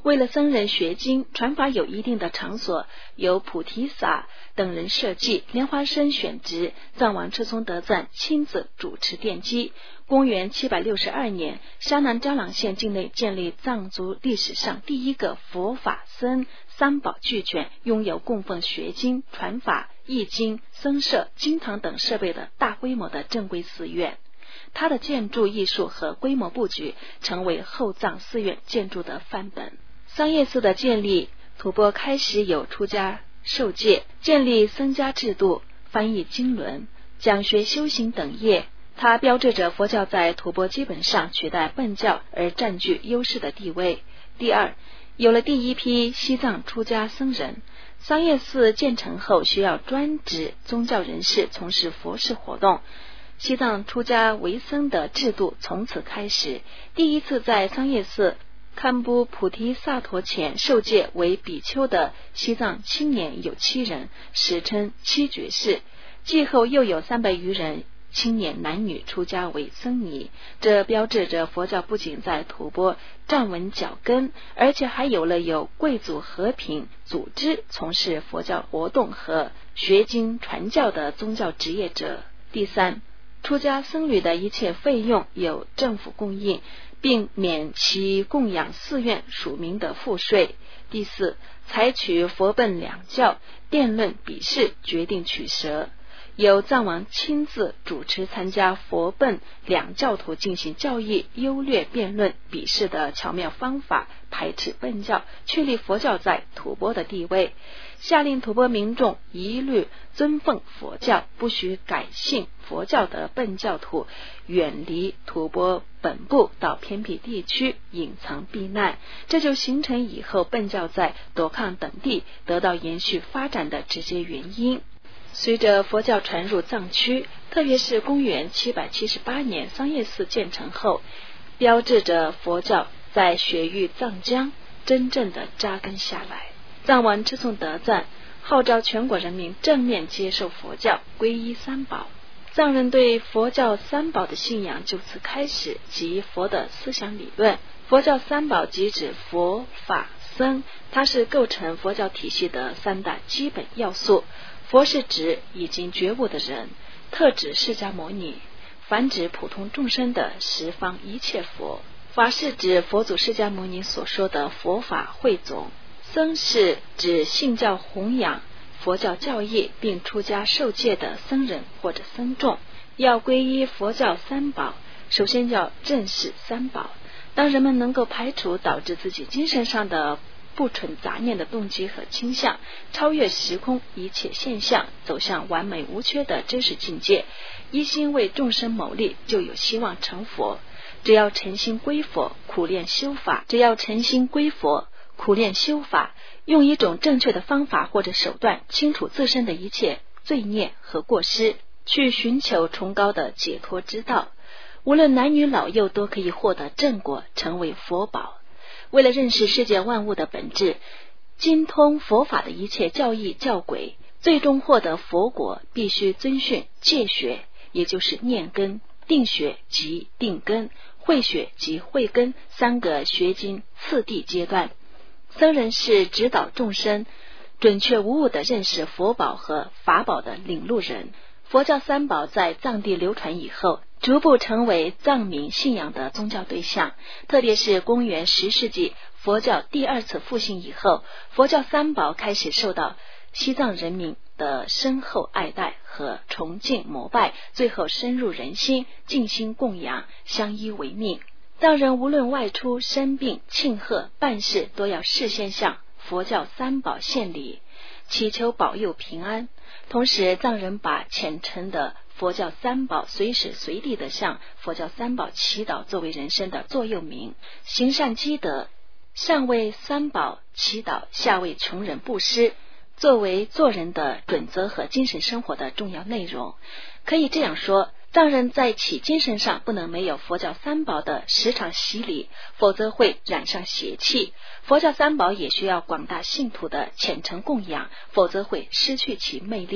为了僧人学经传法有一定的场所，由菩提萨等人设计，莲花生选职，藏王赤松德赞亲自主持奠基。公元762年，沙南江朗县境内建立藏族历史上第一个佛法僧三宝俱全，拥有供奉学经、传法、译经、僧舍、经堂等设备的大规模的正规寺院。它的建筑艺术和规模布局成为后藏寺院建筑的范本。桑叶寺的建立，吐蕃开始有出家受戒，建立僧家制度，翻译经纶，讲学修行等业。它标志着佛教在吐蕃基本上取代苯教而占据优势的地位。第二，有了第一批西藏出家僧人。桑叶寺建成后，需要专职宗教人士从事佛事活动，西藏出家为僧的制度从此开始。第一次在桑叶寺堪布菩提萨陀前受戒为比丘的西藏青年有7人，史称7觉士。继后又有300余人青年男女出家为僧尼，这标志着佛教不仅在吐蕃站稳脚跟，而且还有贵族和平组织从事佛教活动和学经传教的宗教职业者。第三，出家僧侣的一切费用由政府供应，并免其供养寺院属民的赋税。第四，采取佛苯两教辩论比试决定取舍，由藏王亲自主持参加佛苯两教徒进行教义优劣辩论比试的巧妙方法，排斥苯教，确立佛教在吐蕃的地位，下令吐蕃民众一律尊奉佛教，不许改信佛教的苯教徒远离吐蕃本部到偏僻地区隐藏避难，这就形成以后苯教在朵康等地得到延续发展的直接原因。随着佛教传入藏区，特别是公元778年桑叶寺建成后，标志着佛教在雪域藏疆真正的扎根下来。藏王赤松德赞号召全国人民正面接受佛教，皈依三宝。藏人对佛教三宝的信仰就此开始，即佛的思想理论。佛教三宝即指佛法僧，它是构成佛教体系的3大基本要素。佛是指已经觉悟的人，特指释迦牟尼，凡指普通众生的十方一切佛。法是指佛祖释迦牟尼所说的佛法汇总。僧是指信教弘扬佛教教义并出家受戒的僧人或者僧众。要皈依佛教三宝，首先要正视三宝。当人们能够排除导致自己精神上的不纯杂念的动机和倾向，超越时空一切现象，走向完美无缺的真实境界，一心为众生谋利，就有希望成佛。只要诚心归佛，苦练修法，用一种正确的方法或者手段，清除自身的一切罪孽和过失，去寻求崇高的解脱之道，无论男女老幼都可以获得正果，成为佛宝。为了认识世界万物的本质，精通佛法的一切教义教轨，最终获得佛果，必须遵循戒学，也就是念根、定学及定根、慧学及慧根3个学经次第阶段。僧人是指导众生准确无误地认识佛宝和法宝的领路人。佛教三宝在藏地流传以后，逐步成为藏民信仰的宗教对象，特别是公元10世纪佛教第2次复兴以后，佛教三宝开始受到西藏人民的深厚爱戴和崇敬膜拜，最后深入人心，尽心供养，相依为命。藏人无论外出、生病、庆贺、办事，都要事先向佛教三宝献礼，祈求保佑平安。同时，藏人把虔诚的佛教三宝随时随地的向佛教三宝祈祷作为人生的座右铭，行善积德，上为三宝祈祷，下为穷人布施，作为做人的准则和精神生活的重要内容。可以这样说，藏人在其精神上不能没有佛教三宝的时常洗礼，否则会染上邪气。佛教三宝也需要广大信徒的虔诚供养，否则会失去其魅力。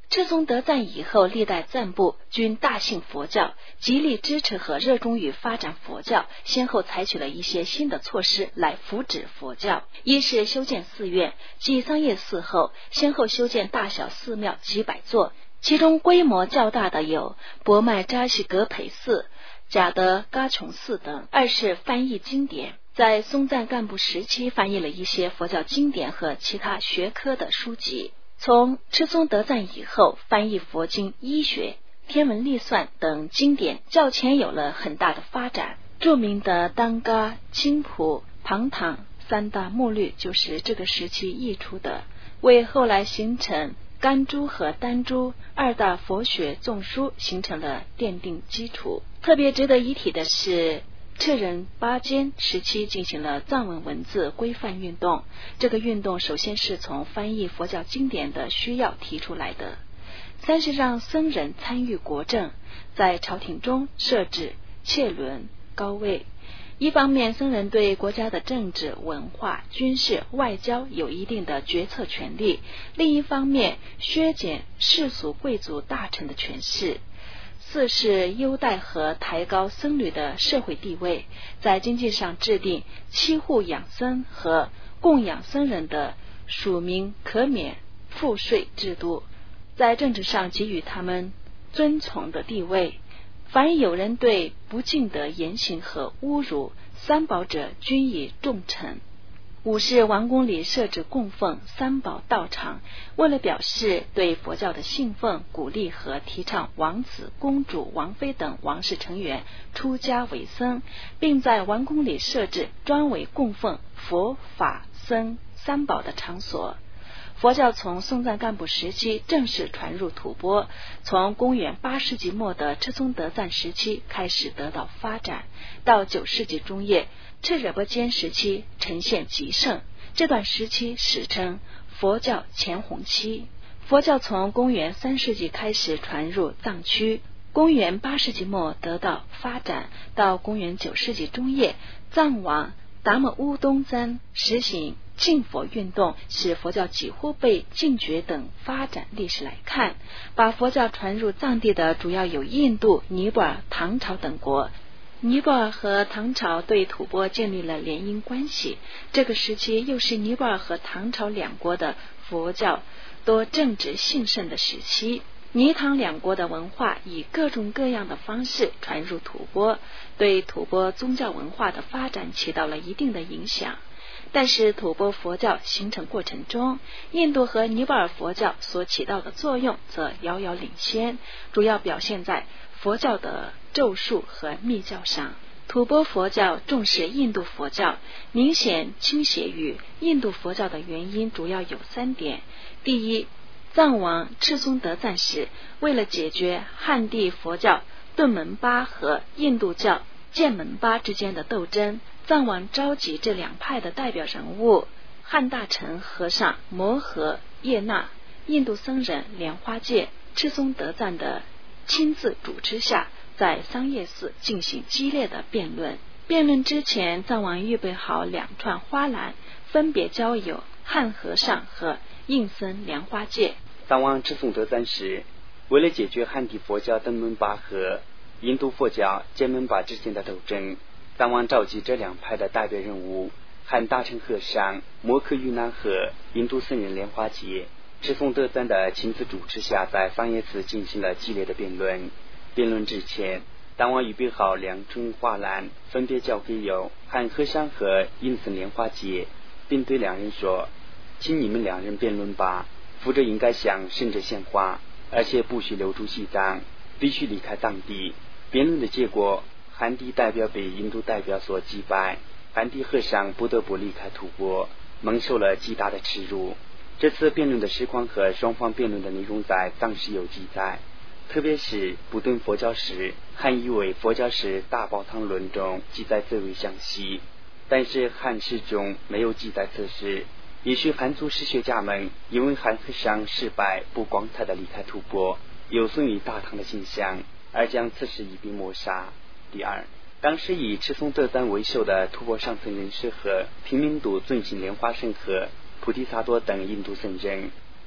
赤松德赞以后，历代赞部均大信佛教，极力支持和热衷于发展佛教，先后采取了一些新的措施来扶植佛教。一是修建寺院，继桑叶寺后，先后修建大小寺庙几百座，其中规模较大的有博麦扎西格培寺、贾德嘎琼寺等。二是翻译经典，在松赞干部时期翻译了一些佛教经典和其他学科的书籍。从赤松德赞以后，翻译佛经、医学、天文历算等经典较前有了很大的发展。著名的当嘎、青浦、庞唐三大目律就是这个时期译出的，为后来形成甘珠和丹珠二大佛学纵书形成了奠定基础。特别值得一提的是，赤人巴坚时期进行了藏文文字规范运动，这个运动首先是从翻译佛教经典的需要提出来的。三是让僧人参与国政，在朝廷中设置切伦高位。一方面，僧人对国家的政治、文化、军事、外交有一定的决策权利；另一方面，削减世俗贵族大臣的权势。四是优待和抬高僧侣的社会地位，在经济上制定七户养僧和供养僧人的属民可免赋税制度，在政治上给予他们尊崇的地位。凡有人对不敬的言行和侮辱三宝者，均以重惩。五是王宫里设置供奉三宝道场，为了表示对佛教的信奉，鼓励和提倡王子、公主、王妃等王室成员出家为僧，并在王宫里设置专为供奉佛法僧三宝的场所。佛教从松赞干部时期正式传入吐蕃，从公元8世纪末的赤松德赞时期开始得到发展，到9世纪中叶赤惹波坚时期呈现极盛，这段时期史称佛教前红期。佛教从公元3世纪开始传入藏区，公元8世纪末得到发展，到公元9世纪中叶，藏王达摩乌东赞实行禁佛运动，使佛教几乎被禁绝等发展历史来看，把佛教传入藏地的主要有印度、尼泊尔、唐朝等国。尼泊尔和唐朝对吐蕃建立了联姻关系，这个时期又是尼泊尔和唐朝两国的佛教多正直兴盛的时期。尼唐两国的文化以各种各样的方式传入吐蕃，对吐蕃宗教文化的发展起到了一定的影响。但是吐蕃佛教形成过程中，印度和尼泊尔佛教所起到的作用则遥遥领先，主要表现在佛教的咒术和密教上。吐蕃佛教重视印度佛教，明显倾斜于印度佛教的原因主要有3点。第一，藏王赤松德赞时，为了解决汉地佛教顿门巴和印度教犍门巴之间的斗争，藏王召集这两派的代表人物汉大臣和尚摩诃叶那、印度僧人莲花戒、赤松德赞的亲自主持下，在桑叶寺进行激烈的辩论。辩论之前，藏王预备好2串花篮，分别交有汉和尚和印僧莲花戒。 藏王赤松德赞时，为了解决汉地佛教登门巴和印度佛教犍门巴之间的斗争，藏王召集这两派的代表人物汉大臣和尚摩诃瑜那和印度僧人莲花戒。赤松德赞的亲自主持下，在桑叶寺进行了激烈的辩论。辩论之前，藏王预备好2串花篮，分别交给有汉和尚和印僧莲花戒，并对2人说：请你们2人辩论吧，负责应该向圣者献花，而且不许留住西藏，必须离开藏地。辩论的结果，汉地代表被印度代表所击败，汉地和尚不得不离开吐蕃，蒙受了极大的耻辱。这次辩论的实况和双方辩论的内容在藏史有记载，特别是不顿佛教史汉译为佛教史大宝藏论中记载最为详细，但是汉史中没有记载此事。也许汉族史学家们因为汉和尚失败不光彩的离开吐蕃，有损于大唐的形象，而将此事一笔抹杀。第二，当时以赤松德赞为首的吐蕃上层人士和平民都遵循莲花生和菩提萨埵等印度僧人，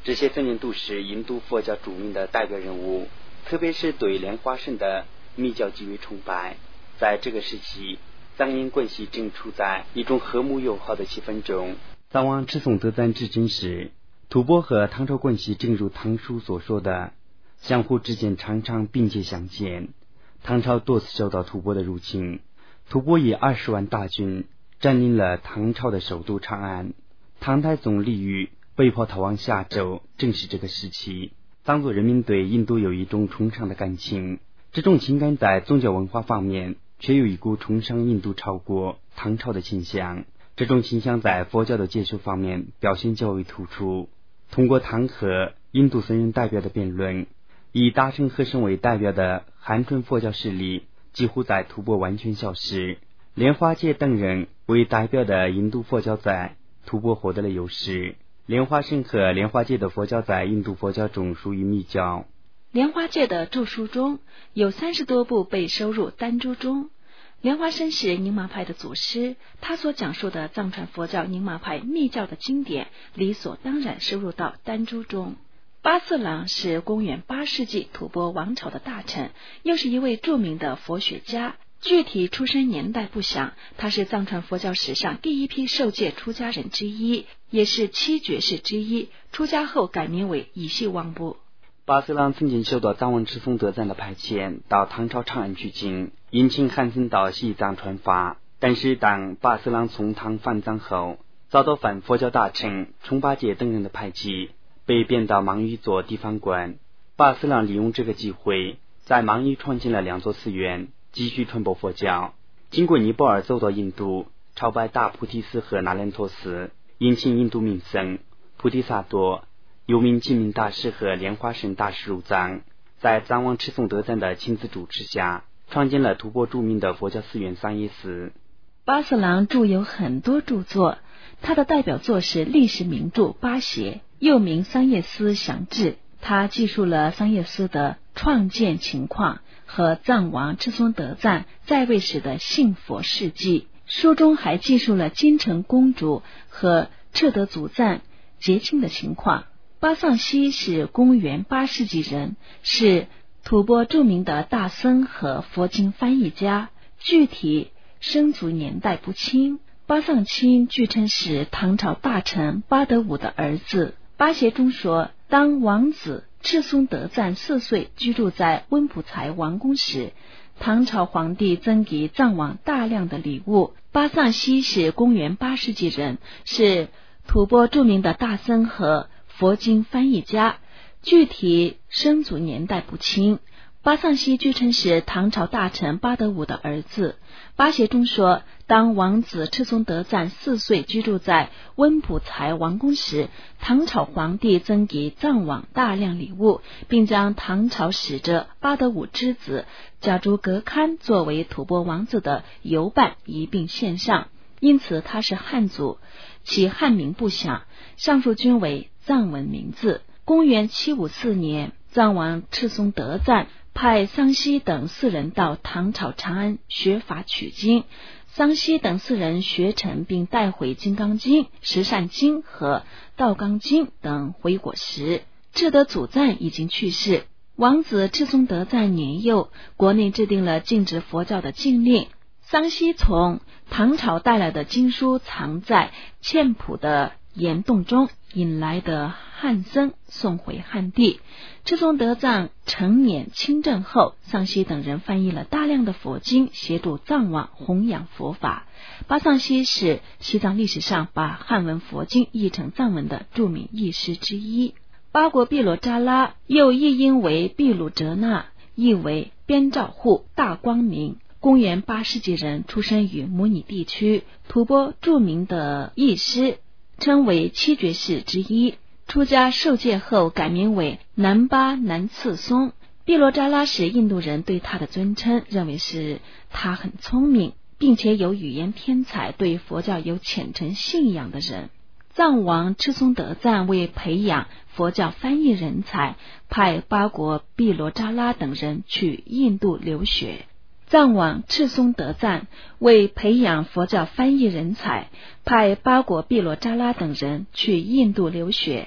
这些僧人都是印度佛教著名的代表人物，特别是对莲花生的密教极为崇拜。在这个时期，藏印关系正处在一种和睦友好的气氛中。藏王赤松德赞至真时，吐蕃和唐朝关系正如唐书所说的，相互之间常常并肩相见。唐朝多次受到吐蕃的入侵，吐蕃以20万大军占领了唐朝的首都长安。唐太宗李煜被迫逃往夏州，正是这个时期。藏族人民对印度有一种崇尚的感情，这种情感在宗教文化方面却有一股崇尚印度超过唐朝的倾向。这种倾向在佛教的接受方面表现较为突出。通过唐和印度僧人代表的辩论，以大乘和尚为代表的汉传佛教势力几乎在吐蕃完全消失。莲花戒等人为代表的印度佛教在吐蕃获得了优势。莲花生和莲花戒的佛教在印度佛教中属于密教。 莲花戒的著书中有30多部被收入丹珠中。莲花生是宁玛派的祖师，他所讲述的藏传佛教宁玛派密教的经典理所当然收入到丹珠中。八四郎是公元8世纪吐蕃王朝的大臣，又是一位著名的佛学家，具体出生年代不详。他是藏传佛教史上第一批受戒出家人之一，也是7觉士之一，出家后改名为以系旺布。 八四郎曾经受到藏王赤松德赞的派遣，到唐朝长安取经，引请汉僧到西藏传法。但是当八四郎从唐返藏后，遭到反佛教大臣冲巴戒等人的排挤，被贬到芒域做地方官。八四郎利用这个机会，在芒域创建了2座寺院，继续传播佛教。经过尼泊尔走到印度，朝拜大菩提寺和那兰陀寺，引请印度名僧菩提萨埵、有名净明大师和莲花生大师入藏，在藏王赤松德赞的亲自主持下，创建了吐蕃著名的佛教寺院桑耶寺。 八四郎著有很多著作，他的代表作是历史名著《八邪》，又名《桑叶司详志》。他记述了桑叶司的创建情况和藏王赤松德赞在位时的信佛事迹。书中还记述了金城公主和彻德祖赞结亲的情况。巴桑西是公元8世纪人，是吐蕃著名的大僧和佛经翻译家，具体生卒年代不清。巴桑钦据称是唐朝大臣巴德武的儿子。八邪中说，当王子赤松德赞4岁居住在温普才王宫时，唐朝皇帝赠给藏王大量的礼物。巴桑西是公元8世纪人，是吐蕃著名的大僧和佛经翻译家，具体生卒年代不清。巴桑西据称是唐朝大臣巴德武的儿子。八邪中说，当王子赤松德赞4岁居住在温普才王宫时，唐朝皇帝赠给藏王大量礼物，并将唐朝使者巴德武之子噶珠格堪作为吐蕃王子的游伴一并献上，因此他是汉族，其汉名不详，上述均为藏文名字。公元754年，藏王赤松德赞派桑西等4人到唐朝长安学法取经。桑西等4人学成，并带回《金刚经》、《十善经》和《道纲经》等回国时，智德祖赞已经去世。王子赤松德赞年幼，国内制定了禁止佛教的禁令。桑西从唐朝带来的经书藏在茜浦的岩洞中，引来的汉僧送回汉地。赤松德赞成年亲政后，桑西等人翻译了大量的佛经，协助藏王弘扬佛法。巴桑西是西藏历史上把汉文佛经译成藏文的著名译师之一。八国毕罗扎拉又译音为毕鲁哲那，意为边照护、大光明。公元8世纪人，出生于摩尼地区，吐蕃著名的译师，称为7觉士之一。出家受戒后改名为南巴南次松。毕罗扎拉是印度人对他的尊称，认为是他很聪明，并且有语言天才，对佛教有虔诚信仰的人。藏王赤松德赞为培养佛教翻译人才，派八国毕罗扎拉等人去印度留学。藏王赤松德赞为培养佛教翻译人才，派八国毕罗扎拉等人去印度留学。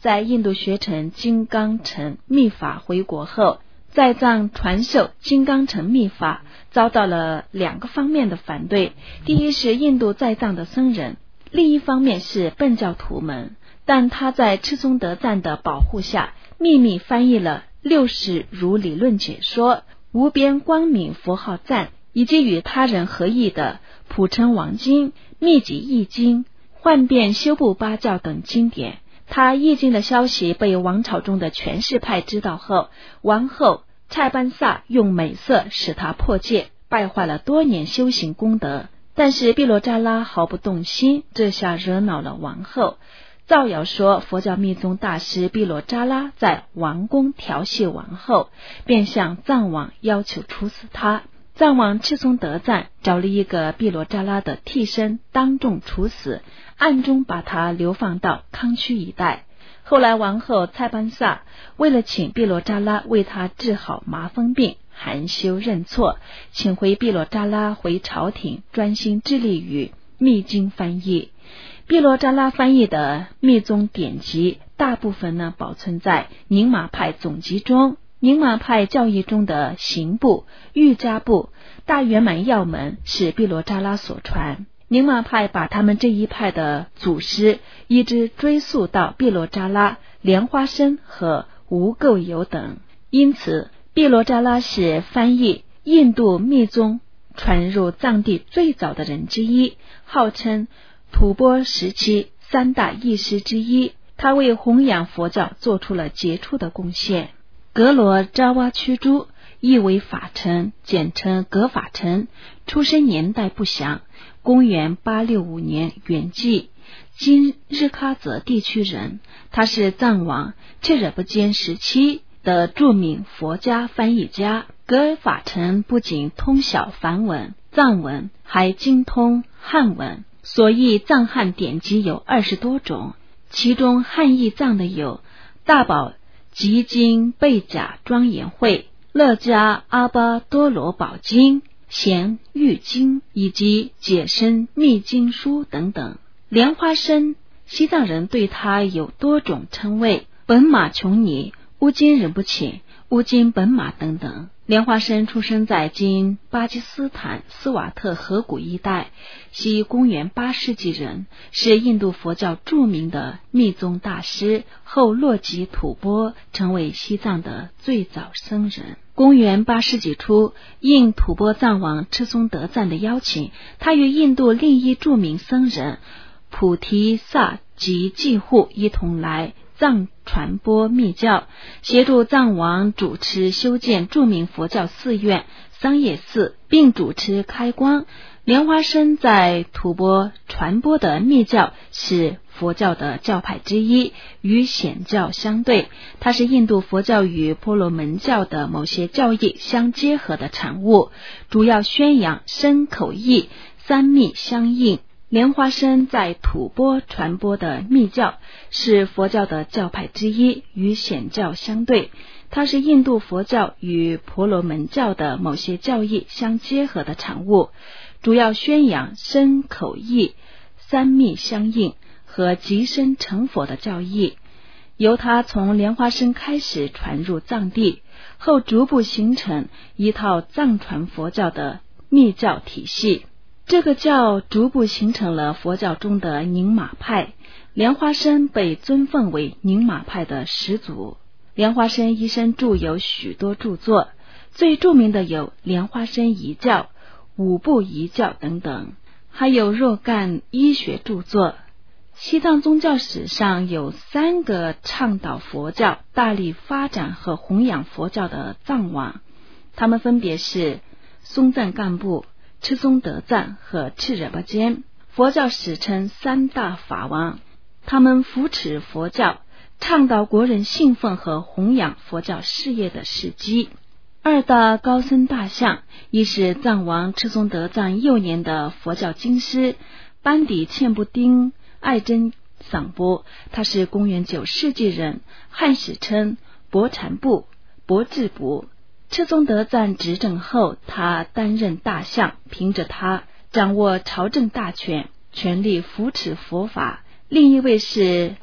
在印度学成金刚乘密法回国后，在藏传授金刚乘密法，遭到了2个方面的反对。第一是印度在藏的僧人，另一方面是苯教徒们。但他在赤松德赞的保护下，秘密翻译了60如理论解说、无边光明佛号赞，以及与他人合译的普成王经、密集译经、幻变修部八教等经典。他译经的消息被王朝中的权势派知道后，王后蔡班萨用美色使他破戒，败坏了多年修行功德。但是毕罗扎拉毫不动心，这下惹恼了王后。造谣说佛教密宗大师毕罗扎拉在王宫调戏王后，便向藏王要求处死他。藏王赤松德赞找了一个毕罗扎拉的替身，当众处死，暗中把他流放到康区一带。后来王后蔡班萨为了请毕罗扎拉为他治好麻风病，含羞认错，请回毕罗扎拉回朝廷，专心致力于密经翻译。毕罗扎拉翻译的密宗典籍大部分保存在宁玛派总集中。宁玛派教义中的行部、瑜伽部、大圆满要门是毕罗扎拉所传。宁玛派把他们这一派的祖师一直追溯到毕罗扎拉、莲花生和无垢有等，因此毕罗扎拉是翻译印度密宗传入藏地最早的人之一，号称吐蕃时期3大义师之一。他为弘扬佛教做出了杰出的贡献。格罗扎瓦屈珠意为法臣，简称格法臣，出生年代不详，公元865年圆寂，今日喀则地区人。他是藏王赤惹不坚时期的著名佛家翻译家。格法臣不仅通晓梵文、藏文，还精通汉文，所译藏汉典籍有20多种，其中汉译藏的有大宝集经贝甲庄严会、乐嘉阿巴多罗宝经、贤玉经以及解深密经书等等。莲花生，西藏人对他有多种称谓，本马琼尼、乌金仁不请、乌金本马等等。莲花生出生在今巴基斯坦斯瓦特河谷一带，系公元8世纪人，是印度佛教著名的密宗大师，后落籍吐蕃，成为西藏的最早僧人。公元8世纪初，应吐蕃藏王赤松德赞的邀请，他与印度另一著名僧人菩提萨及济护一同来藏传播密教，协助藏王主持修建著名佛教寺院桑叶寺，并主持开光。莲花生在吐蕃传播的密教是佛教的教派之一，与显教相对，它是印度佛教与婆罗门教的某些教义相结合的产物，主要宣扬身口意三密相应。莲花生在吐蕃传播的密教是佛教的教派之一，与显教相对，它是印度佛教与婆罗门教的某些教义相结合的产物，主要宣扬身口意三密相应和即身成佛的教义。由它从莲花生开始传入藏地，后逐步形成一套藏传佛教的密教体系。这个教逐步形成了佛教中的宁玛派，莲花生被尊奉为宁玛派的始祖。莲花生一生著有许多著作，最著名的有莲花生遗教、五部遗教等等，还有若干医学著作。西藏宗教史上有3个倡导佛教、大力发展和弘扬佛教的藏王，他们分别是松赞干布、赤松德赞和赤惹不坚。佛教史称3大法王，他们扶持佛教，倡导国人信奉和弘扬佛教事业的事迹。2大高僧大相，一是藏王赤松德赞幼年的佛教经师班底茜布丁爱真桑波，他是公元9世纪人，汉史称博禅部、博智部。赤松德赞执政后，他担任大相，凭着他掌握朝政大权，全力扶持佛法。另一位是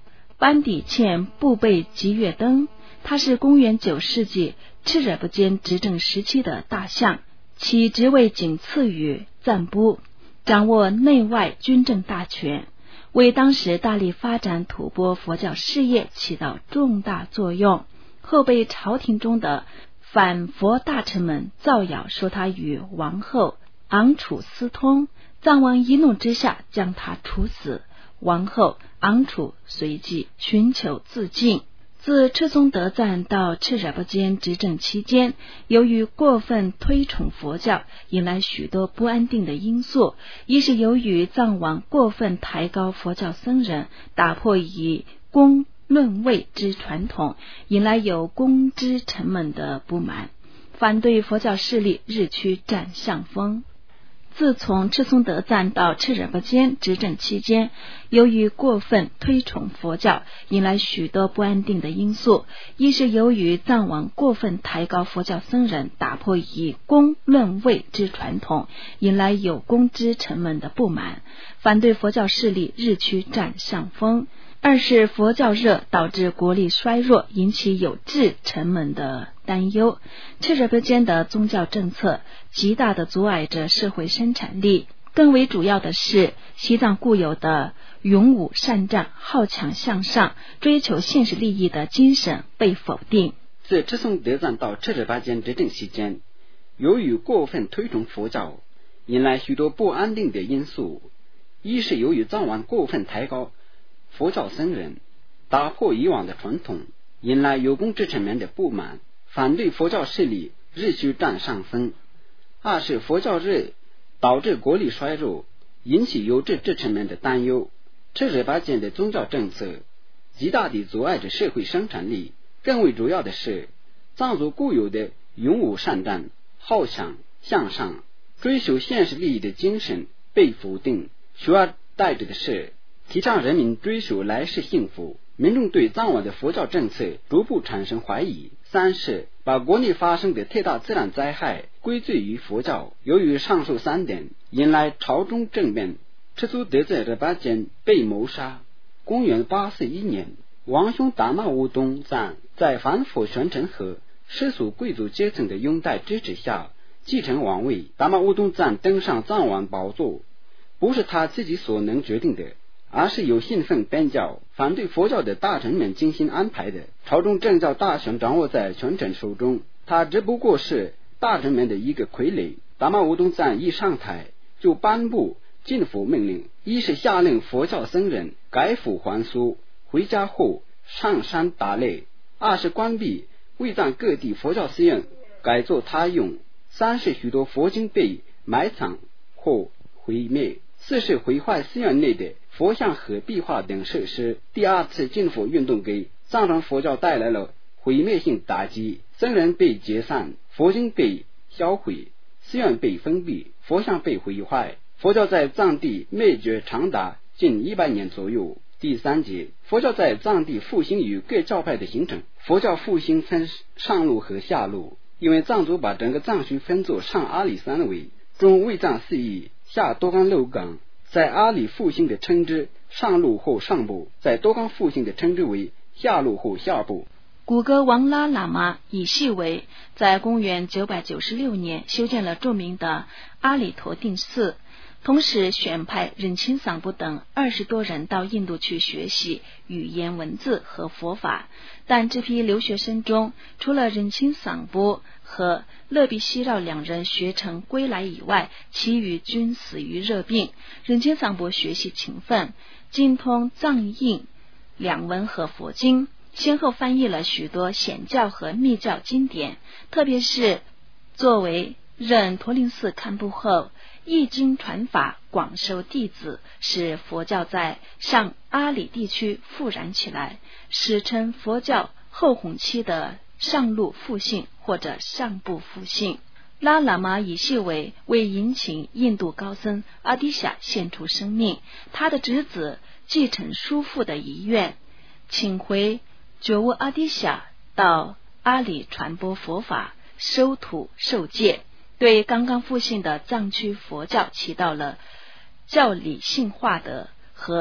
班底欠布贝吉月登，他是公元9世纪赤惹不坚执政时期的大相，其职位仅次于赞布，掌握内外军政大权，为当时大力发展吐蕃佛教事业起到重大作用。后被朝廷中的反佛大臣们造谣说他与王后昂楚私通，藏王一怒之下将他处死，王后昂楚随即寻求自尽。自赤松德赞到赤惹不坚执政期间，由于过分推崇佛教，引来许多不安定的因素。一是由于藏王过分抬高佛教僧人，打破以功论位之传统，引来有功之臣们的不满，反对佛教势力日趋占上风。自从赤松德赞到赤惹不坚执政期间，由于过分推崇佛教，引来许多不安定的因素。一是由于藏王过分抬高佛教僧人，打破以功论位之传统，引来有功之臣们的不满，反对佛教势力日趋占上风。二是佛教热导致国力衰弱，引起有志臣们的担忧。赤惹不坚的宗教政策极大地阻碍着社会生产力，更为主要的是西藏固有的勇武善战、好强向上、追求现实利益的精神被否定。 自赤松德赞到赤惹不坚执政期间，由于过分推崇佛教，引来许多不安定的因素。一是由于藏王过分抬高佛教僧人，打破以往的传统，引来有功之臣们的不满，反对佛教势力日趋占上风。二是佛教热导致国力衰弱，引起有志之臣们的担忧。赤惹不坚的宗教政策极大地阻碍着社会生产力，更为主要的是藏族固有的勇武善战、好强向上、追求现实利益的精神被否定，取而代之的是提倡人民追求来世幸福。民众对藏王的佛教政策逐步产生怀疑。三是把国内发生的特大自然灾害归罪于佛教。由于上述三点，引来朝中政变，赤松德赞被谋杀。公元841年，王兄达玛乌东赞在反腐宣城和世俗贵族阶层的拥戴支持下继承王位。达玛乌东赞登上藏王宝座，不是他自己所能决定的，而是由信奉边教、反对佛教的大臣们精心安排的。朝中政教大权掌握在权臣手中，他只不过是大臣们的一个傀儡。达玛乌东赞一上台就颁布禁佛命令，一是下令佛教僧人改佛还俗，回家后上山打猎；二是关闭卫藏各地佛教寺院，改作他用；三是许多佛经被埋藏或毁灭；四是毁坏寺院内的佛像和壁画等设施。第二次禁佛运动给藏传佛教带来了毁灭性打击，僧人被解散，佛经被销毁，寺院被封闭，佛像被毁坏，佛教在藏地灭绝长达近100年左右。第三节，佛教在藏地复兴与各教派的形成。佛教复兴分上路和下路，因为藏族把整个藏区分作上阿里3维，中卫藏4邑，下多冈六冈。在阿里复兴的称之上路或上部，在多冈复兴的称之为下路或下部。 古格王拉喇嘛以系为在公元996年修建了著名的阿里陀定寺，同时选派忍钦桑布等20多人到印度去学习语言文字和佛法。但这批留学生中，除了忍钦桑布和勒比西绕2人学成归来以外，其余均死于热病。忍钦桑布学习勤奋，精通藏印两文和佛经，先后翻译了许多显教和密教经典，特别是作为任陀林寺堪布后，译经传法，广收弟子，使佛教在上阿里地区复燃起来，史称佛教后弘期的上路复兴或者上部复兴。拉喇嘛以系为迎请印度高僧阿迪夏献出生命，他的侄子继承叔父的遗愿，请回觉悟阿迪夏到阿里传播佛法，收徒受戒，对刚刚复兴的藏区佛教起到了教理性化的和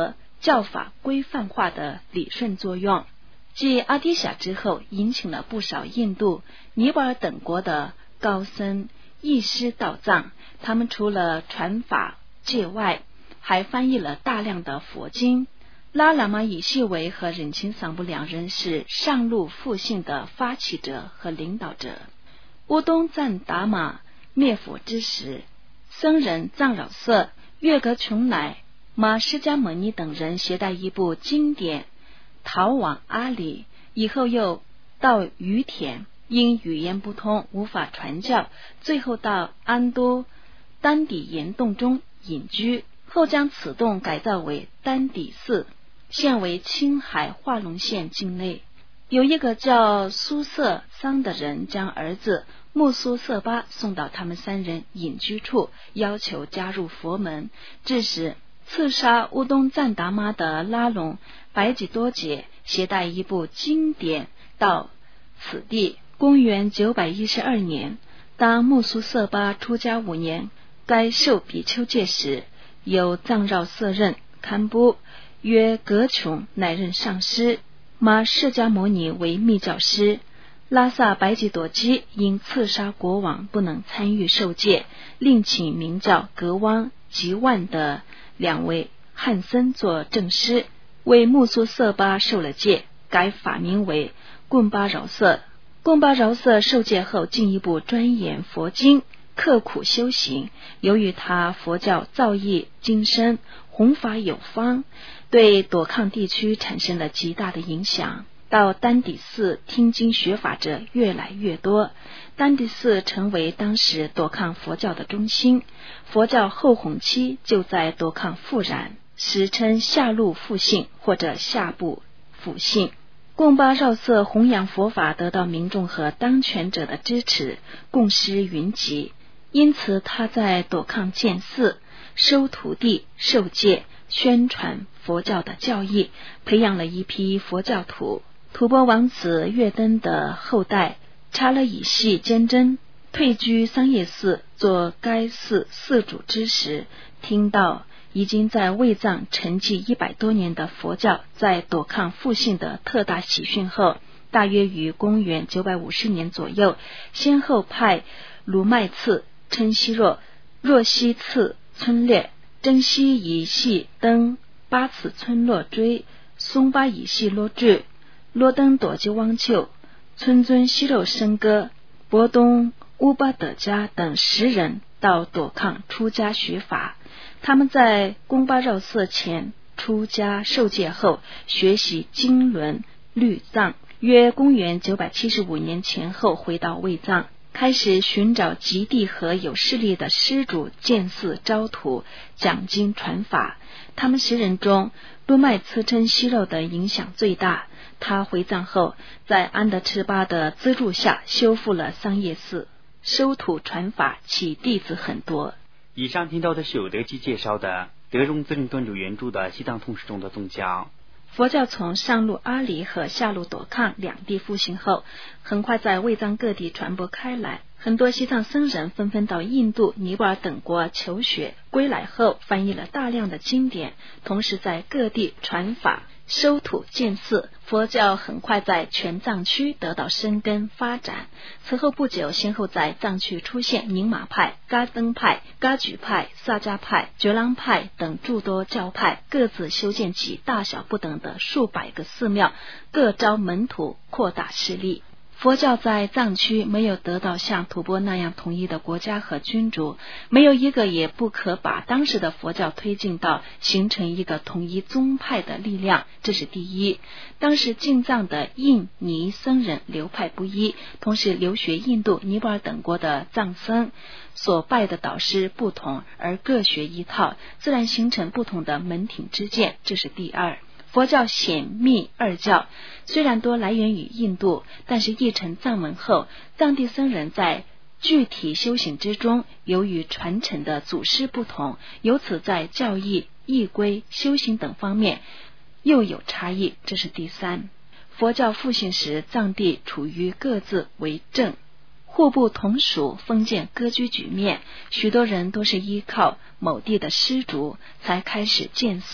教法规范化的理顺作用。继阿底峡之后，引起了不少印度、尼泊尔等国的高僧译师道藏，他们除了传法戒外，还翻译了大量的佛经。拉喇嘛以细维和忍钦桑布两人是上路复兴的发起者和领导者。乌东赞达玛灭佛之时，僧人藏扰色、月格琼乃、马释迦牟尼等人携带一部经典逃往阿里，以后又到于田，因语言不通无法传教，最后到安都丹底岩洞中隐居，后将此洞改造为丹底寺，现为青海化隆县境内。有一个叫苏瑟桑的人将儿子木苏瑟巴送到他们三人隐居处，要求加入佛门。这时刺杀乌东赞达玛的拉隆白吉多杰携带一部经典到此地。公元912年，当木苏瑟巴出家5年，该受比丘戒时，由藏绕色任堪布约格琼乃任上师，马释迦牟尼为密教师。拉萨白吉多基因刺杀国王不能参与受戒，另请名叫格汪吉万的2位汉僧做正师，为木苏瑟巴受了戒，改法名为贡巴饶色。贡巴饶色受戒后进一步钻研佛经，刻苦修行。由于他佛教造诣精深，弘法有方，对朵康地区产生了极大的影响。到丹底寺听经学法者越来越多，丹底寺成为当时朵康佛教的中心。佛教后弘期就在朵康复燃，时称下路复兴或者下部复兴。贡巴绕色弘扬佛法得到民众和当权者的支持，供施云集，因此他在朵康建寺，收徒弟，受戒，宣传佛教的教义，培养了一批佛教徒。吐蕃王子月登的后代查勒以系坚贞退居桑叶寺做该寺寺主之时，听到已经在卫藏沉寂100多年的佛教在朵康复兴的特大喜讯后，大约于公元950年左右，先后派卢麦次、称西若西次村略、真西以系登巴次村落追、松巴以系罗坠、罗登朵吉汪丘、村尊西肉生哥、博东乌巴德加等10人到朵康出家学法。他们在贡巴绕色前出家受戒后，学习经纶律藏，约公元975年前后回到卫藏，开始寻找极地和有势力的施主建寺招徒，讲经传法。他们10人中，卢麦次称西肉的影响最大。他回藏后，在安德赤巴的资助下修复了桑叶寺，收徒传法，其弟子很多。 以上听到的是有德基介绍的德荣资政端主原著的西藏通史中的宗教。 佛教从上路阿里和下路朵康两地复兴后，很快在卫藏各地传播开来。很多西藏僧人纷纷到印度、尼泊尔等国求学，归来后翻译了大量的经典，同时在各地传法、收徒建寺。佛教很快在全藏区得到深耕发展。此后不久，先后在藏区出现宁玛派、噶登派、噶举派、萨迦派、觉朗派等诸多教派，各自修建起大小不等的数百个寺庙，各招门徒，扩大势力。佛教在藏区没有得到像吐蕃那样统一的国家和君主，没有一个也不可把当时的佛教推进到形成一个统一宗派的力量，这是第一。当时进藏的印尼僧人流派不一，同时留学印度、尼泊尔等国的藏僧所拜的导师不同，而各学一套，自然形成不同的门庭之见，这是第二。佛教显密二教虽然多来源于印度，但是译成藏文后，藏地僧人在具体修行之中，由于传承的祖师不同，由此在教义、义规、修行等方面又有差异，这是第三。佛教复兴时，藏地处于各自为政、互不同属、封建割据局面，许多人都是依靠某地的施主才开始建寺，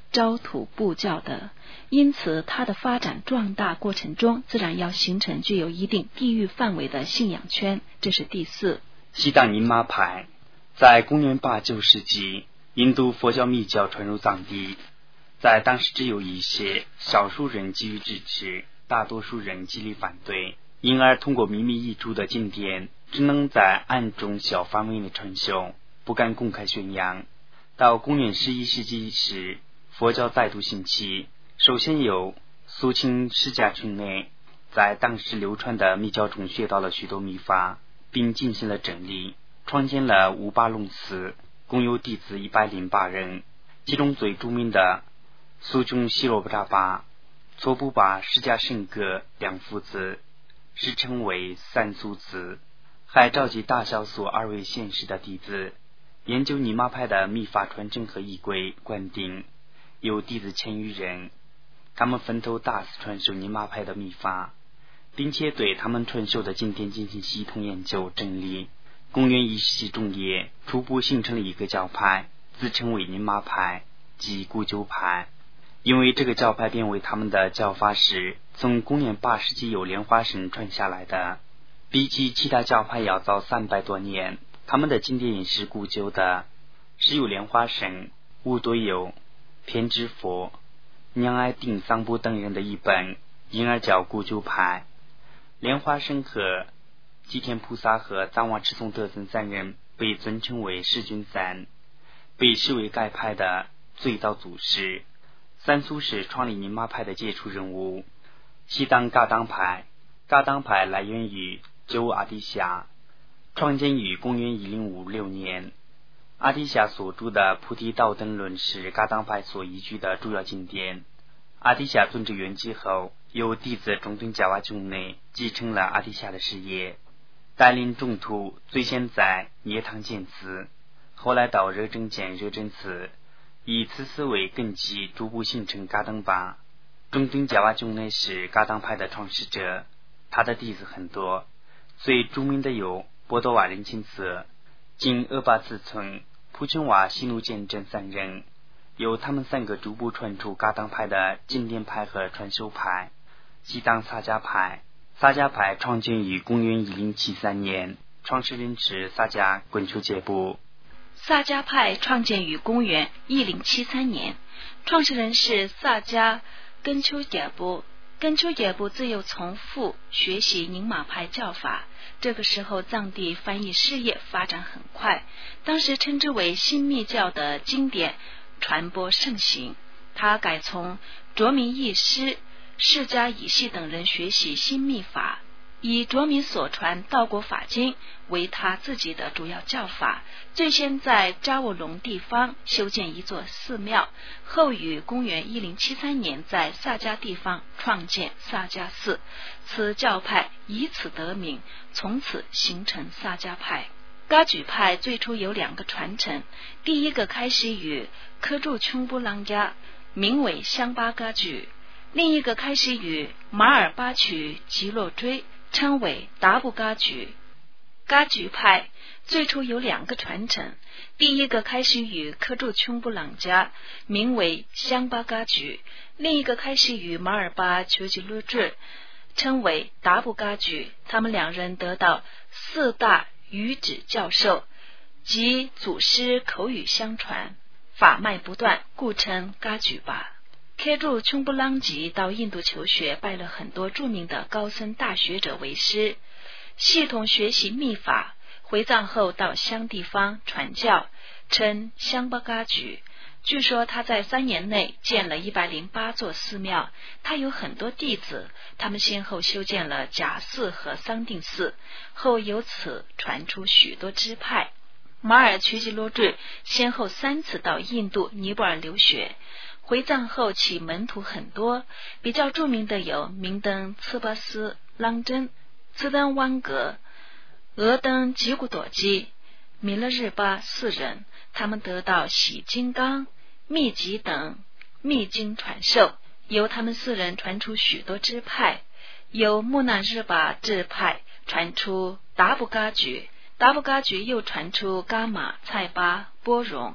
招土布教的，因此它的发展壮大过程中自然要形成具有一定地域范围的信仰圈。这是第四。 西藏宁玛派在公元8、9世纪印度佛教密教传入藏地，在当时只有一些少数人给予支持，大多数人极力反对，因而通过秘密译出的经典只能在暗中小范围内传授，不敢公开宣扬。到公元11世纪时，佛教再度兴起，首先有肃清释迦群内在当时流传的密教中学到了许多密法，并进行了整理，创建了乌巴隆寺，共有弟子108人，其中最著名的苏琼希罗布扎巴、措布巴释迦圣格两父子，时称为三苏子，还召集大小苏2位现世的弟子，研究尼玛派的密法传承和仪轨观定，有弟子1000余人，他们分头大肆传授尼玛派的密法，并且对他们传授的经典进行系统研究整理。公元1世纪中叶，初步形成了一个教派，自称为尼玛派，即古鸠派。因为这个教派变为他们的教法是从公元8世纪由莲花生传下来的，比起其他教派要早300多年。他们的经典也是古鸠的，是由莲花生、悟多佑、偏知佛、娘哀定桑布等人的一本，因而叫古鸠派。莲花生和吉田菩萨和藏王赤松德尊3人被尊称为世君三，被视为该派的最早祖师。三苏是创立尼玛派的杰出人物。西藏噶当派，噶当派来源于鸠阿底夏，创建于公元1056年。阿底夏所著的《菩提道等论》是噶当派所依据的主要经典。阿底夏尊者圆寂后，由弟子中敦嘉瓦宗内继承了阿底夏的事业，带领众徒最先在涅堂建寺，后来到热真建热真寺，以此寺为根基，逐步形成噶当派。中敦嘉瓦宗内是噶当派的创始者，他的弟子很多，最著名的有波多瓦仁钦寺、金阿巴自村、普琼瓦西努坚真3人，由他们3个逐步传出噶当派的经典派和传授派。西藏萨迦派，萨迦派创建于公元1073年，创始人是萨迦滚丘杰布。 萨迦派创建于公元1073年，创始人是萨迦根丘杰布。根丘杰布自幼从父学习宁玛派教法，这个时候藏地翻译事业发展很快，当时称之为新密教的经典传播盛行。他改从卓明译师、释迦以系等人学习新密法，以卓明所传道果法经为他自己的主要教法，最先在扎沃隆地方修建一座寺庙，后于公元1073年在萨迦地方创建萨迦寺，此教派以此得名，从此形成萨迦派。噶举派最初有2个传承，第一个开始于科柱琼布朗家，名为香巴噶举；另一个开始于马尔巴曲吉洛追，称为达布噶举。噶举派最初有2个传承，第一个开始于科柱琼布朗家，名为香巴噶举；另一个开始于马尔巴曲吉洛追，称为达布噶举。他们2人得到4大语旨教授，即祖师口语相传，法脉不断，故称噶举吧。科柱琼布朗吉到印度求学，拜了很多著名的高僧大学者为师，系统学习密法，回藏后到香地方传教，称香巴噶举。据说他在3年内建了108座寺庙，他有很多弟子，他们先后修建了甲寺和桑定寺，后由此传出许多支派。马尔曲吉罗追先后3次到印度、尼泊尔留学，回藏后其门徒很多，比较著名的有明登次巴斯、朗真、次登湾格、额登吉古朵基、弥勒日巴4人，他们得到喜金刚、密集等密经传授，由他们4人传出许多支派，由木那日巴支派传出达布噶举，达布噶举又传出噶玛、蔡巴、波荣，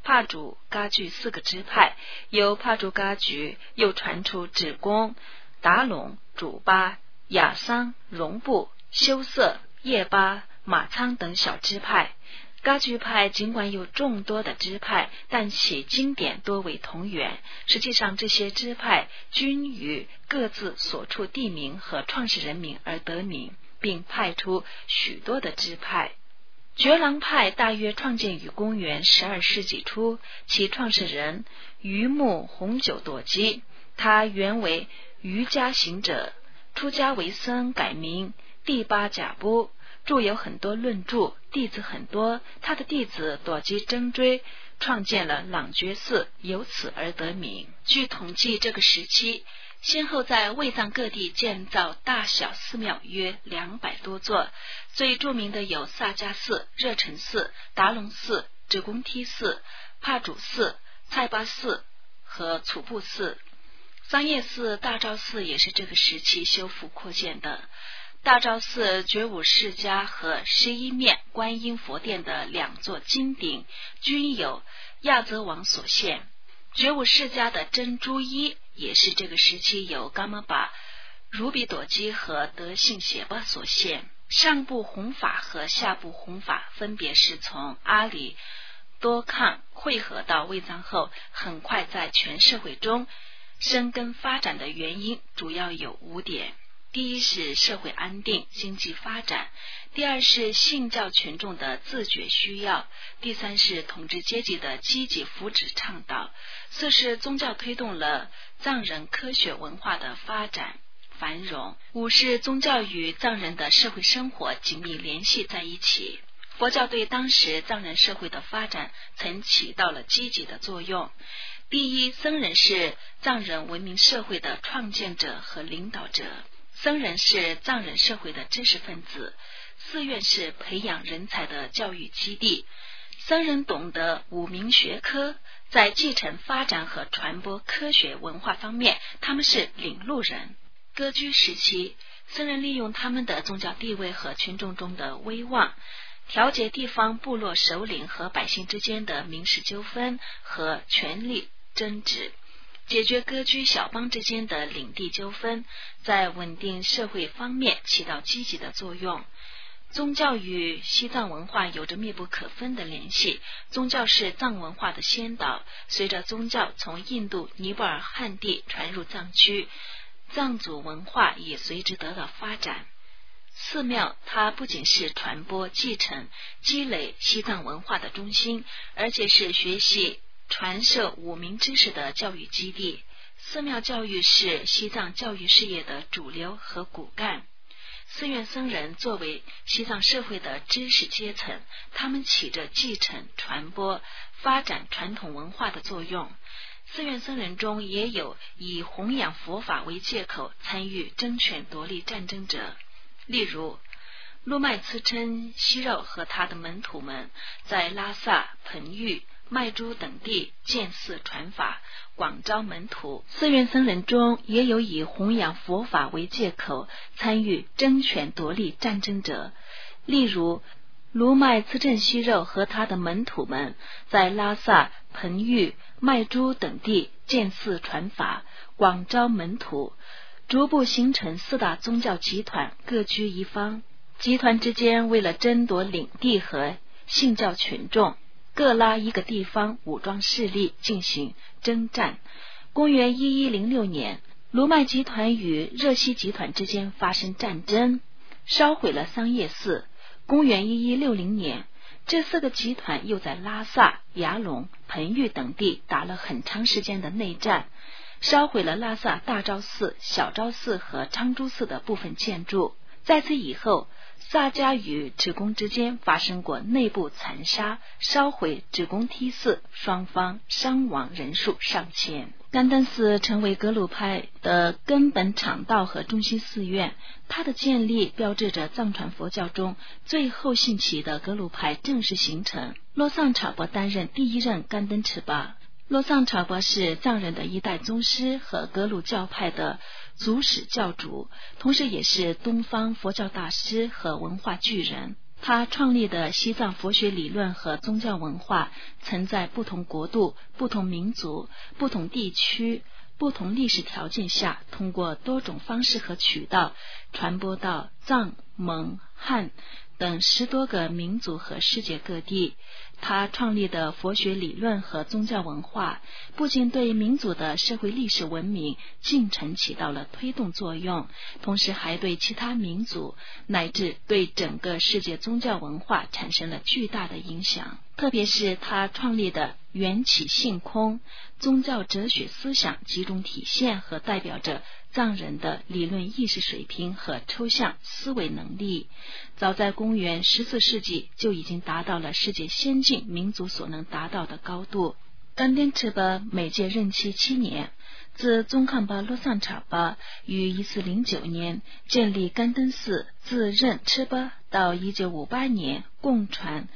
帕竹、噶举4个支派，由帕竹噶举又传出止公、达龙、主巴、雅桑、荣布、修色、叶巴、马仓等小支派。噶举派尽管有众多的支派，但其经典多为同源。实际上，这些支派均与各自所处地名和创始人名而得名，并派出许多的支派。觉郎派大约创建于公元12世纪初，其创始人于木弘久朵基，他原为瑜伽行者，出家为僧，改名第八甲波，著有很多论著，弟子很多。他的弟子朵基争追创建了朗觉寺，由此而得名。据统计，这个时期先后在卫藏各地建造大小寺庙约200多座，最著名的有萨迦寺、热忱寺、达隆寺、止公梯寺、帕主寺、蔡巴寺和楚布寺。桑叶寺、大昭寺也是这个时期修复扩建的。大昭寺觉悟世家和11面观音佛殿的2座金顶均有亚泽王所献。觉悟世家的珍珠衣也是这个时期由噶玛巴、如比朵基和德信写巴所献。上部弘法和下部弘法分别是从阿里多抗汇合到卫藏后，很快在全社会中生根发展的原因主要有5点。第一是社会安定、经济发展；第二是信教群众的自觉需要；第三是统治阶级的积极扶持倡导；四是宗教推动了藏人科学文化的发展繁荣；五是宗教与藏人的社会生活紧密联系在一起。佛教对当时藏人社会的发展曾起到了积极的作用。第一，僧人是藏人文明社会的创建者和领导者。僧人是藏人社会的知识分子，寺院是培养人才的教育基地。僧人懂得五明学科，在继承、发展和传播科学文化方面，他们是领路人。割据时期，僧人利用他们的宗教地位和群众中的威望，调节地方部落首领和百姓之间的民事纠纷和权力争执，解决割据小邦之间的领地纠纷，在稳定社会方面起到积极的作用。宗教与西藏文化有着密不可分的联系，宗教是藏文化的先导。随着宗教从印度、尼泊尔汉地传入藏区，藏族文化也随之得到发展。寺庙它不仅是传播、继承、积累西藏文化的中心，而且是学习传授五明知识的教育基地。寺庙教育是西藏教育事业的主流和骨干。寺院僧人作为西藏社会的知识阶层，他们起着继承、传播、发展传统文化的作用。寺院僧人中也有以弘扬佛法为借口参与争权夺利战争者，例如路麦慈琛西肉和他的门徒们在拉萨、盆玉、麦珠等地建寺传法，广招门徒。寺院僧人中也有以弘扬佛法为借口参与争权夺利战争者，例如卢麦慈琛西肉和他的门徒们在拉萨、盆玉、麦珠等地建寺传法，广招门徒，逐步形成4大宗教集团，各居一方。集团之间为了争夺领地和信教群众，各拉一个地方武装势力进行征战。公元1106年，卢麦集团与热西集团之间发生战争，烧毁了桑叶寺。公元1160年，这4个集团又在拉萨、牙龙、盆玉等地打了很长时间的内战，烧毁了拉萨大昭寺、小昭寺和昌珠寺的部分建筑。在此以后，萨迦与止公之间发生过内部残杀，烧毁止公梯寺，双方伤亡人数上千。甘丹寺成为格鲁派的根本场道和中心寺院，它的建立标志着藏传佛教中最后兴起的格鲁派正式形成。洛桑察钵担任第1任甘丹赤巴。洛桑察钵是藏人的一代宗师和格鲁教派的祖始教主，同时也是东方佛教大师和文化巨人。 他创立的西藏佛学理论和宗教文化曾在不同国度、不同民族、不同地区、不同历史条件下，通过多种方式和渠道传播到藏、蒙、汉等10多个民族和世界各地。他创立的佛学理论和宗教文化不仅对民族的社会历史文明进程起到了推动作用，同时还对其他民族乃至对整个世界宗教文化产生了巨大的影响。特别是他创立的缘起性空宗教哲学思想，集中体现和代表着藏人的理论意识水平和抽象思维能力，早在公元14世纪就已经达到了世界先进民族所能达到的高度。甘丹赤巴每届任期7年，自宗康巴洛桑察巴于1409年建立甘丹寺，自任赤巴到1958年共传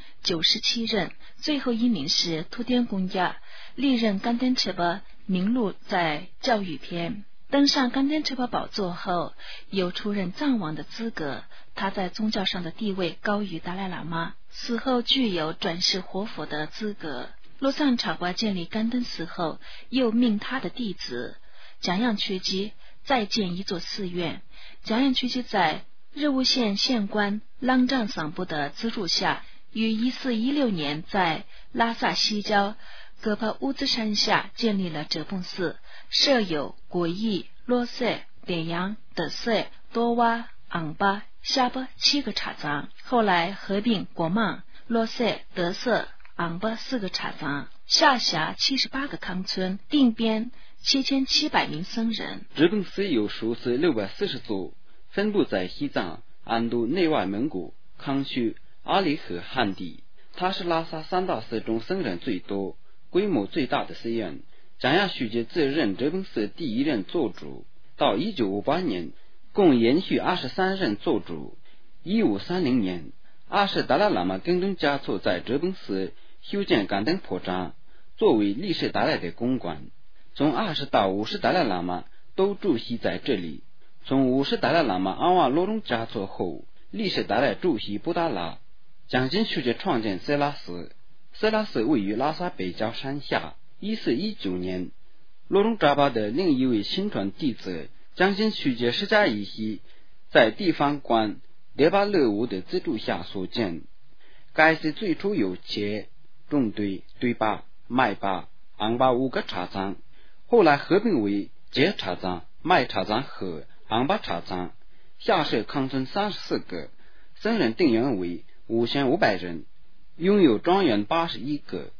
97任，最后一名是图典公亚，历任甘丹赤巴名录在教育篇。登上甘丹赤巴宝座后，有出任藏王的资格，他在宗教上的地位高于达赖喇嘛，死后具有转世活佛的资格。洛桑察巴建立甘丹寺后，又命他的弟子蒋样曲吉再建一座寺院。蒋样曲吉在日乌县县官朗藏桑布的资助下，于1416年在拉萨西郊格帕乌兹山下建立了哲蚌寺，设有果邑、罗塞、点阳、德塞、多洼、昂巴、夏巴7个塔藏，后来合并果莽、罗塞、德塞、昂巴4个塔藏，下辖78个康村，定编7700名僧人。 哲蚌寺有数寺640座，分布在西藏、安都、内外蒙古、康区、阿里和汉地。它是拉萨3大寺中僧人最多、规模最大的寺院。蒋样曲吉自任哲蚌寺第1任座主，到1958年共延续23任座主。1530年，阿什达赖喇嘛跟踪嘉措在哲蚌寺修建甘丹破扎，作为历世达赖的公馆。从20到50达赖喇嘛都住席在这里。从50达赖喇嘛阿瓦罗中嘉措后，历世达赖住席布达拉。蒋经曲吉创建色拉寺，色拉寺位于拉萨北郊山下。1419年，罗中扎巴的另一位亲传弟子蒋经曲吉释迦依稀在地方官德巴勒乌的资助下所建。该寺最初有茄、中堆、堆巴、麦巴、昂巴5个塔藏，后来合并为茄塔藏、麦塔藏和昂巴塔藏，下设康村34个，僧人定员为5500人，拥有庄园81个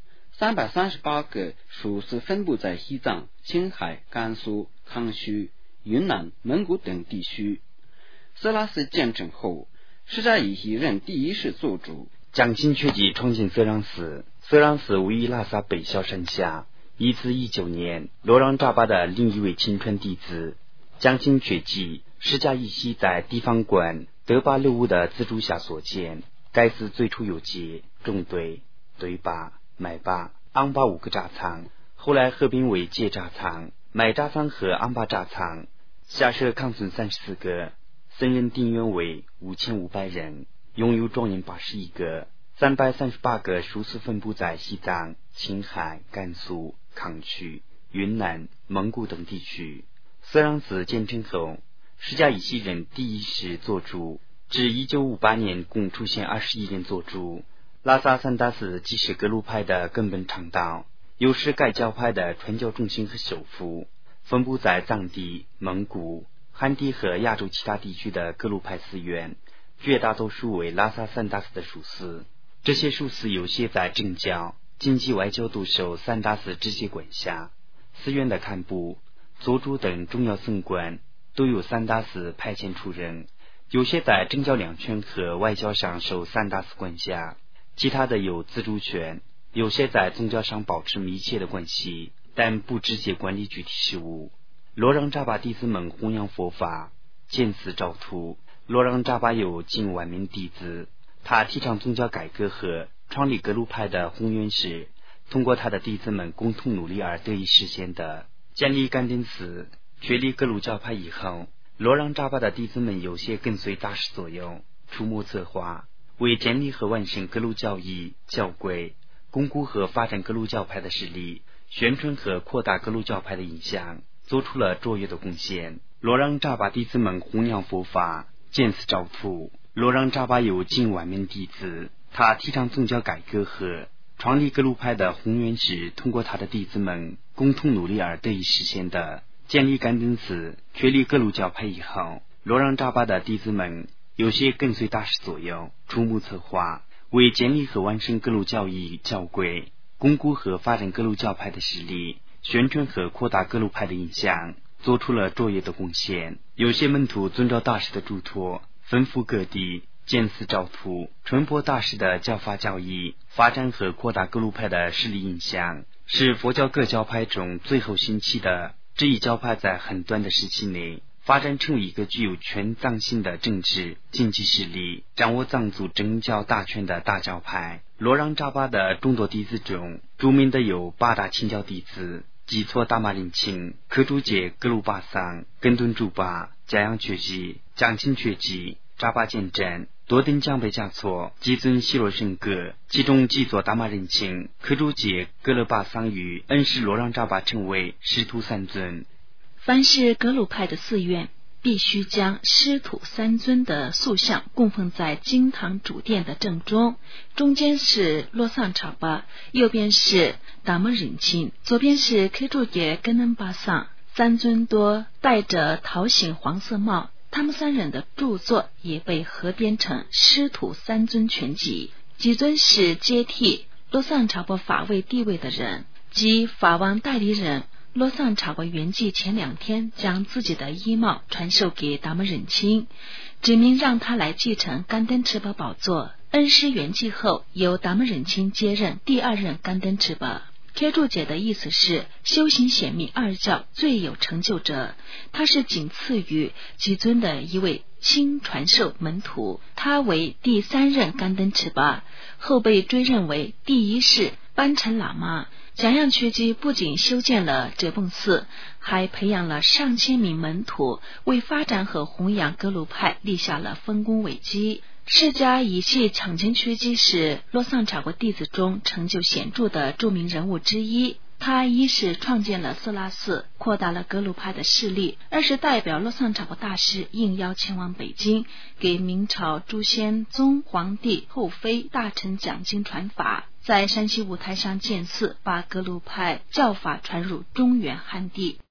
，338个属寺分布在西藏、青海、甘肃、康区、云南、蒙古等地区。色拉寺建成后，释迦依稀任第1世座主。 蒋经曲吉创建色让寺，色让寺位于拉萨北郊山下。1419年，罗让扎巴的另一位亲传弟子蒋经曲吉释迦依稀在地方官德巴勒乌的资助下所建。该寺最初有节、中堆、堆巴、麦巴、昂巴5个扎藏，后来合并为节扎藏、麦扎藏和昂巴扎藏，下设康村34个，僧人定员为5500人，拥有庄园81个，338个属寺分布在西藏、青海、甘肃、康区、云南、蒙古等地区。色让寺建成后，释迦依稀任第1世座主，至1958年共出现21任座主。拉萨3大寺既是格鲁派的根本倡导，又是该教派的传教中心和首府，分布在藏地、蒙古、汉地和亚洲其他地区的格鲁派寺院，绝大多数为拉萨3大寺的属寺。这些属寺有些在政教、经济、外交都受3大寺直接管辖。寺院的堪布、座主等重要僧官都由3大寺派遣出任，有些在政教两权和外交上受3大寺管辖，其他的有自主权，有些在宗教上保持密切的关系，但不直接管理具体事务。罗让扎巴弟子们弘扬佛法，建寺造土。罗让扎巴有近万名弟子，他提倡宗教改革和创立格鲁派的宏愿是通过他的弟子们共同努力而得以实现的。建立甘丹寺、确立格鲁教派以后，罗让扎巴的弟子们有些跟随大师左右，出谋策划， 为建立和完善各路教义教规，巩固和发展各路教派的实力，宣传和扩大各路教派的影响，做出了卓越的贡献。罗让扎巴弟子们弘扬佛法，建寺造土。罗让扎巴有近1万名弟子，他提倡宗教改革和创立各路派的宏愿是通过他的弟子们共同努力而得以实现的。建立甘登寺，确立各路教派以后，罗让扎巴的弟子们有些跟随大师左右，出谋策划，为建立和完善各路教义教规，巩固和发展各路教派的实力，宣传和扩大各路派的影响，做出了卓越的贡献。有些门徒遵照大师的嘱托，吩咐各地建寺造土，传播大师的教法教义，发展和扩大各路派的势力影响，是佛教各教派中最后兴起的。这一教派在很短的时期内发展成为一个具有全藏性的政治经济势力，掌握藏族政教大权的大教派。罗让扎巴的众多弟子中，著名的有8大清教弟子：基措达玛林钦、克珠杰格鲁巴桑、根敦珠巴、嘉阳觉吉、江钦觉吉、扎巴坚真、多登江贝嘉措、基尊希罗圣格。其中基措达玛林钦、克珠杰格勒巴桑与恩师罗让扎巴称为师徒3尊。 凡是格鲁派的寺院，必须将师徒3尊的塑像供奉在经堂主殿的正中，中间是罗桑查巴，右边是达摩仁钦，左边是克珠杰根恩巴桑。3尊多戴着桃形黄色帽，他们3人的著作也被合编成《师徒3尊全集》。几尊是接替罗桑查巴法位地位的人，即法王代理人罗桑查巴圆寂前2天，将自己的衣帽传授给达摩仁钦，指明让他来继承甘登赤巴宝座。恩师圆寂后，由达摩仁钦接任第2任甘登赤巴。贴注解的意思是修行显密2教最有成就者，他是仅次于几尊的一位亲传授门徒，他为第3任甘登赤巴，后被追认为第1世班禅喇嘛。嘉阳觉吉不仅修建了哲蚌寺，还培养了上千名门徒，为发展和弘扬格鲁派立下了丰功伟绩。释迦以系场前觉吉是罗桑查巴弟子中成就显著的著名人物之一。他一是创建了色拉寺，扩大了格鲁派的势力；二是代表罗桑查巴大师应邀前往北京，给明朝朱仙宗皇帝后妃大臣讲经传法，在山西五台山建寺，把格鲁派教法传入中原汉地。